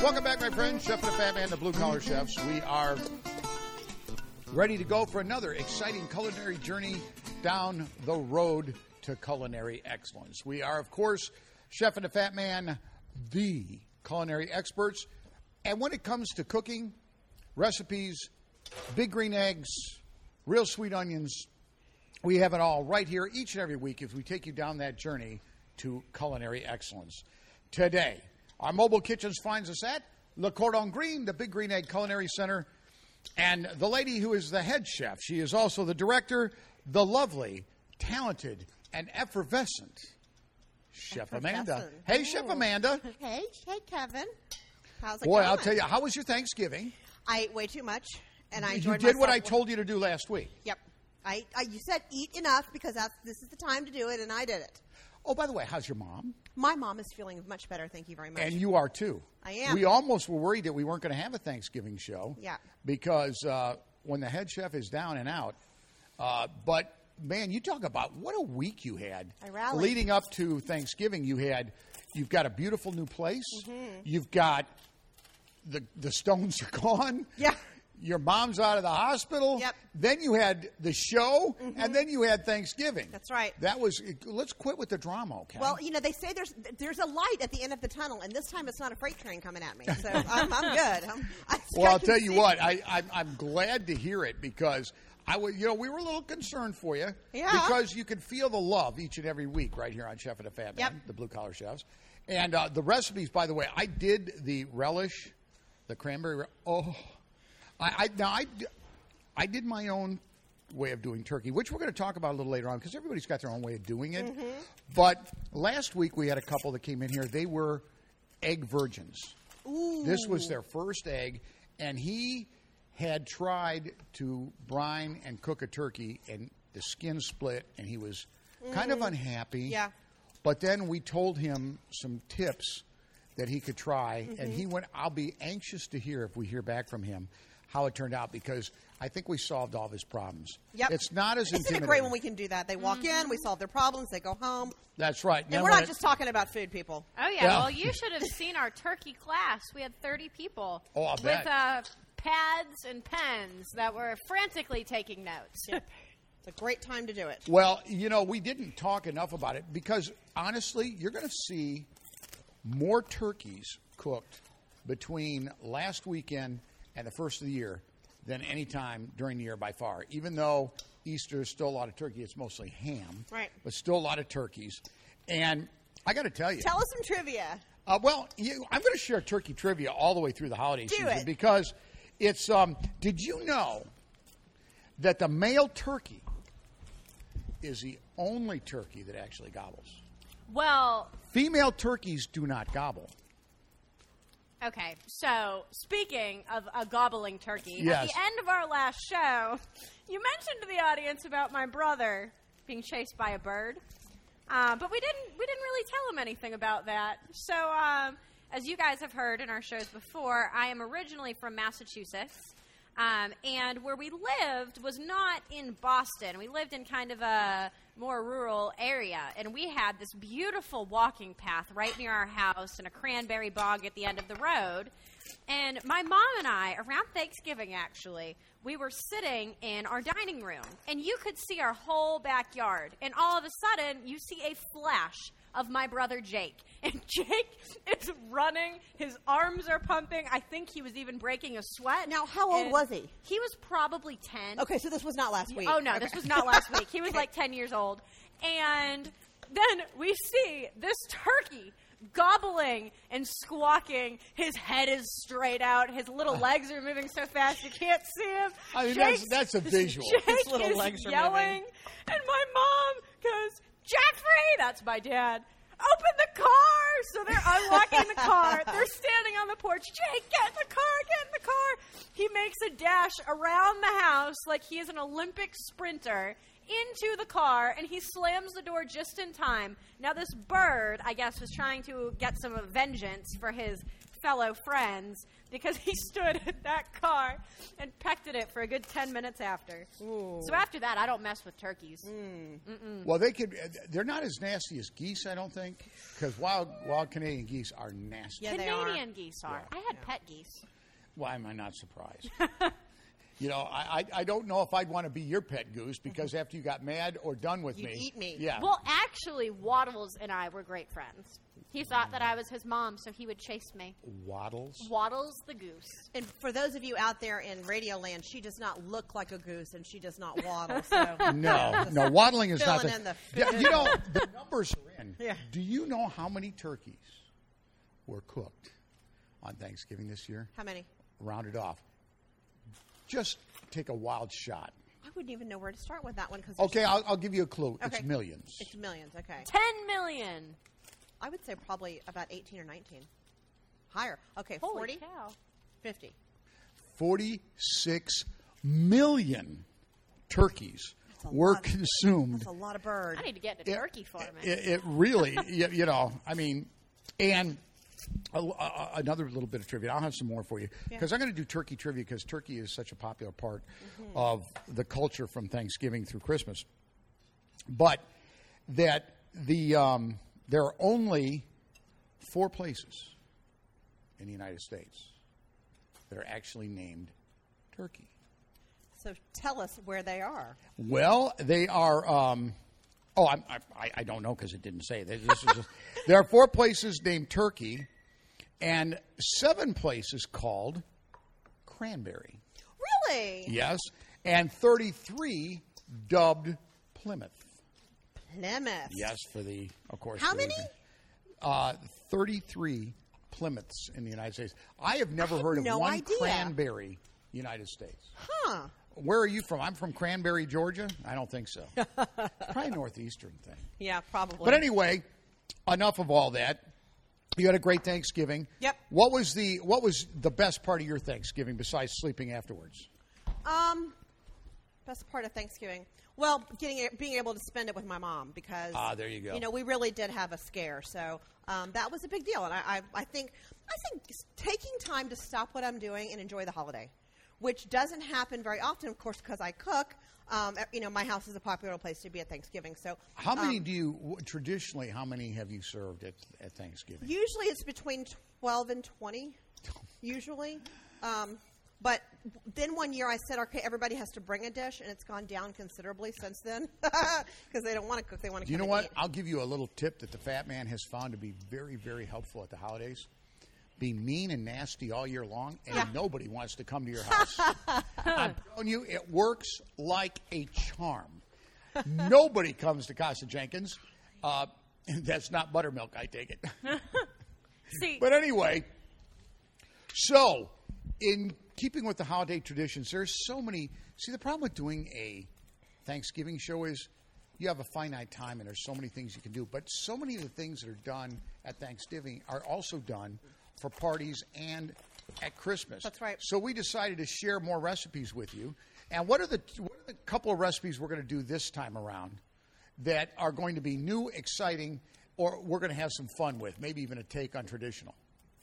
Welcome back, my friends. Chef and the Fat Man, the Blue Collar Chefs. We are ready to go for another exciting culinary journey down the road to culinary excellence. We are, of course, Chef and the Fat Man, the culinary experts. And when it comes to cooking, recipes, big green eggs, real sweet onions, we have it all right here each and every week as we take you down that journey to culinary excellence. Today, our mobile kitchens finds us at Le Cordon Green, the Big Green Egg Culinary Center, and the lady who is the head chef. She is also the director, the lovely, talented, and effervescent Chef Amanda. Hey, Chef Amanda. Hey, Kevin. How's it Boy, going? I'll tell you, how was your Thanksgiving? I ate way too much, and I You enjoyed did what I myself. told you to do last week. Yep. You said eat enough because this is the time to do it, and I did it. Oh, by the way, how's your mom? My mom is feeling much better, thank you very much. And you are, too. I am. We almost were worried that we weren't going to have a Thanksgiving show. Yeah. Because when the head chef is down and out. But, man, you talk about what a week you had. I rallied. Leading up to Thanksgiving, you've got a beautiful new place. Mm-hmm. You've got the stones are gone. Yeah. Your mom's out of the hospital. Yep. Then you had the show, and then you had Thanksgiving. That's right. Let's quit with the drama, okay? Well, they say there's a light at the end of the tunnel, and this time it's not a freight train coming at me, so I'm good. Well, I'll tell you what, I'm glad to hear it because we were a little concerned for you. Yeah. Because you can feel the love each and every week right here on Chef and the Fat Man, Yep. the Blue Collar Chefs. And the recipes, by the way, I did the relish, the cranberry. I did my own way of doing turkey, which we're going to talk about a little later on because everybody's got their own way of doing it. Mm-hmm. But last week we had a couple that came in here. They were egg virgins. Ooh. This was their first egg, and he had tried to brine and cook a turkey, and the skin split, and he was kind of unhappy. Yeah. But then we told him some tips that he could try, and he went, I'll be anxious to hear if we hear back from him how it turned out because I think we solved all of his problems. Yep. It's not as intimidating. Isn't it great when we can do that? They walk in, we solve their problems, they go home. That's right. And we're not just talking about food, people. Oh, yeah. Well, you should have seen our turkey class. We had 30 people. Oh, I'll bet. With pads and pens that were frantically taking notes. It's a great time to do it. Well, we didn't talk enough about it because, honestly, you're going to see more turkeys cooked between last weekend and the first of the year than any time during the year by far. Even though Easter is still a lot of turkey, it's mostly ham. Right. But still a lot of turkeys. And I got to tell you. Tell us some trivia. I'm going to share turkey trivia all the way through the holiday season it. because it's. Did you know that the male turkey is the only turkey that actually gobbles? Well, Female turkeys do not gobble. okay. So, speaking of a gobbling turkey, Yes. at the end of our last show, you mentioned to the audience about my brother being chased by a bird. But we didn't really tell him anything about that. So, as you guys have heard in our shows before, I am originally from Massachusetts. And where we lived was not in Boston. We lived in kind of a more rural area. And we had this beautiful walking path right near our house and a cranberry bog at the end of the road. And my mom and I, around Thanksgiving actually, we were sitting in our dining room. And you could see our whole backyard. And all of a sudden, you see a flash of my brother Jake. And Jake is running. His arms are pumping. I think he was even breaking a sweat. Now, how old was he? He was probably 10. Okay, so this was not last week. Oh, no, this was not last week. He was like 10 years old. And then we see this turkey gobbling and squawking. His head is straight out. His little legs are moving so fast you can't see him. I mean, that's a visual. Jake His little is legs are yelling. moving. And my mom goes, Jeffrey, that's my dad, open the car. So they're unlocking the car. They're standing on the porch. Jake, get in the car, get in the car. He makes a dash around the house like he is an Olympic sprinter into the car, and he slams the door just in time. Now, this bird, I guess, was trying to get some vengeance for his fellow friends because he stood at that car and pecked at it for a good 10 minutes after. Ooh. So after that, I don't mess with turkeys. Well, they're not as nasty as geese, I don't think, because wild Canadian geese are nasty. Yeah, they Canadian geese are. Yeah. I had pet geese. Why am I not surprised? I don't know if I'd want to be your pet goose because after you got mad or done with You'd me. eat me. Yeah. Well, actually, Waddles and I were great friends. He thought that I was his mom, so he would chase me. Waddles? Waddles the goose. And for those of you out there in Radio Land, she does not look like a goose, and she does not waddle. So No, waddling is not filling in the Yeah, the numbers are in. Yeah. Do you know how many turkeys were cooked on Thanksgiving this year? How many? Rounded off. Just take a wild shot. I wouldn't even know where to start with that one. Okay, I'll give you a clue. Okay. It's millions. It's millions. Okay. 10 million. I would say probably about 18 or 19. Higher. Okay, Holy 40, cow. 50. 46 million turkeys were consumed. That's a lot of bird. I need to get into turkey farming. It really, and another little bit of trivia. I'll have some more for you because I'm going to do turkey trivia because turkey is such a popular part of the culture from Thanksgiving through Christmas. But that there are only 4 places in the United States that are actually named Turkey. So tell us where they are. Well, they are. I don't know because it didn't say. There are 4 places named Turkey, and 7 places called Cranberry. Really? Yes, and 33 dubbed Plymouth. Plymouth. Yes, of course. How many? 33 Plymouths in the United States. I have never heard of no one idea. Cranberry, United States. Huh. Where are you from? I'm from Cranberry, Georgia? I don't think so. Probably a northeastern thing. Yeah, probably. But anyway, enough of all that. You had a great Thanksgiving. Yep. What was the best part of your Thanksgiving besides sleeping afterwards? Best part of Thanksgiving. Well, being able to spend it with my mom because there you go. We really did have a scare, so that was a big deal. And I think taking time to stop what I'm doing and enjoy the holiday, which doesn't happen very often, of course, because I cook. My house is a popular place to be at Thanksgiving. So, how many traditionally? How many have you served at Thanksgiving? Usually, it's between 12 and 20. Usually. But then one year I said, okay, everybody has to bring a dish, and it's gone down considerably since then because they don't want to cook. They want to You know what? eat. I'll give you a little tip that the Fat Man has found to be very, very helpful at the holidays. Be mean and nasty all year long, and nobody wants to come to your house. I'm telling you, it works like a charm. Nobody comes to Casa Jenkins. That's not buttermilk, I take it. See, But anyway, so in keeping with the holiday traditions, there's so many. See, the problem with doing a Thanksgiving show is you have a finite time and there's so many things you can do. But so many of the things that are done at Thanksgiving are also done for parties and at Christmas. That's right. So we decided to share more recipes with you. And what are the couple of recipes we're going to do this time around that are going to be new, exciting, or we're going to have some fun with, maybe even a take on traditional?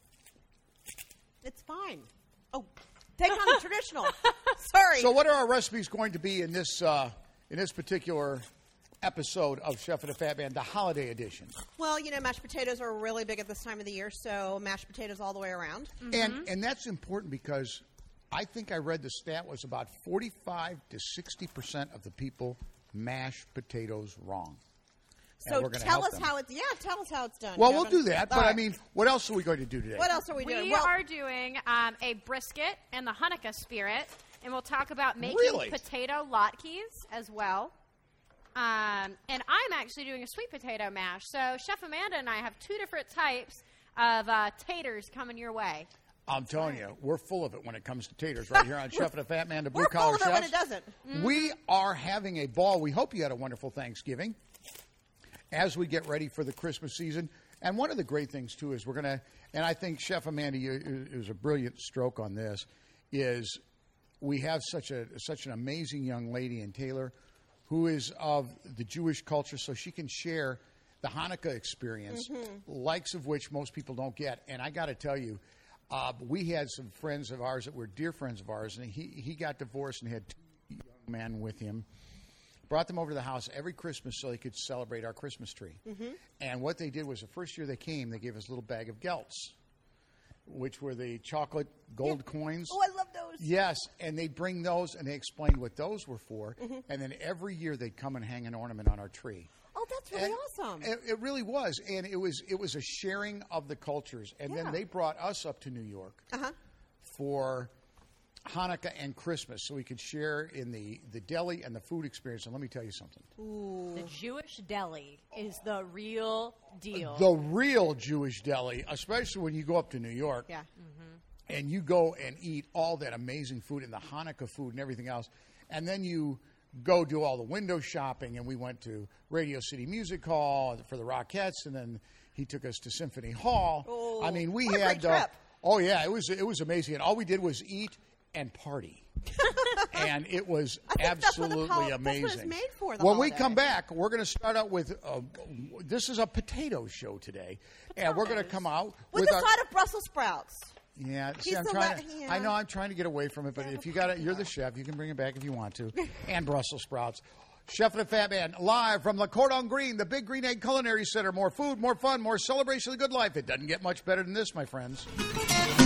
It's fine. Oh, take on the traditional. Sorry. So what are our recipes going to be in this particular episode of Chef and the Fat Man, the holiday edition? Well, mashed potatoes are really big at this time of the year, so mashed potatoes all the way around. And that's important because I think I read the stat was about 45 to 60% of the people mash potatoes wrong. So tell us how it's done. Well, Kevin. we'll do that. All But right. I mean, what else are we going to do today? What else are we doing? we Well, are doing a brisket in the Hanukkah spirit, and we'll talk about making Really? potato latkes as well. And I'm actually doing a sweet potato mash. So Chef Amanda and I have 2 different types of taters coming your way. I'm telling you, we're full of it when it comes to taters right here on Chef and the Fat Man, the Blue we're full Collar of it when Chefs. it doesn't. We are having a ball. We hope you had a wonderful Thanksgiving as we get ready for the Christmas season. And one of the great things, too, is we're going to, and I think Chef Amanda, it was a brilliant stroke on this, is we have such an amazing young lady in Taylor who is of the Jewish culture, so she can share the Hanukkah experience, likes of which most people don't get. And I got to tell you, we had some friends of ours that were dear friends of ours, and he got divorced and had 2 young men with him. Brought them over to the house every Christmas so they could celebrate our Christmas tree. And what they did was the first year they came, they gave us a little bag of gelts, which were the chocolate gold coins. Oh, I love those. Yes, and they'd bring those, and they explained what those were for. And then every year they'd come and hang an ornament on our tree. Oh, that's really awesome. It really was, and it was a sharing of the cultures. And then they brought us up to New York for Hanukkah and Christmas, so we could share in the deli and the food experience. And let me tell you something. Ooh. The Jewish deli is the real deal. The real Jewish deli, especially when you go up to New York. Yeah. And you go and eat all that amazing food and the Hanukkah food and everything else. And then you go do all the window shopping. And we went to Radio City Music Hall for the Rockettes. And then he took us to Symphony Hall. Oh, I mean, we what a had great trip. oh yeah, it was amazing. And all we did was eat and party. And it was absolutely amazing. That's what it's made for, the when we holiday. come back, we're going to start out with this is a potato show today. And we're going to come out with a side of Brussels sprouts. Yeah, see, He's I'm the trying. yeah. I know I'm trying to get away from it, but if you got it, you're the chef. You can bring it back if you want to. And Brussels sprouts. Chef and the Fat Man, live from Le Cordon Green, the Big Green Egg Culinary Center. More food, more fun, more celebration of the good life. It doesn't get much better than this, my friends.